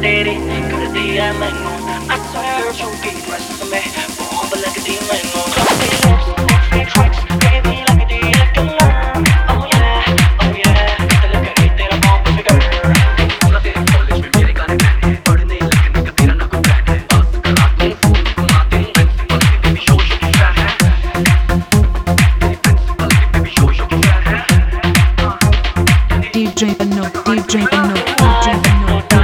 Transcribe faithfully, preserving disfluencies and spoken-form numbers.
तेरी करदी है मैनू I swear झूठी ट्रस्ट में बॉम्ब लगदी मैनू baby लगदी लगना oh yeah oh yeah कतल करे तेरा बॉम्ब फिगर ना तेरे कॉलेज में मेरे गाने गाने पढ़ने लगने का तेरा ना कोई प्लान है बात कराते फूल घुमाते प्रिंसिपल की बेबी शो शो की फैन है तेरी प्रिंसिपल की बेबी शो शो की फैन है D J Pano D J Pano D J Pano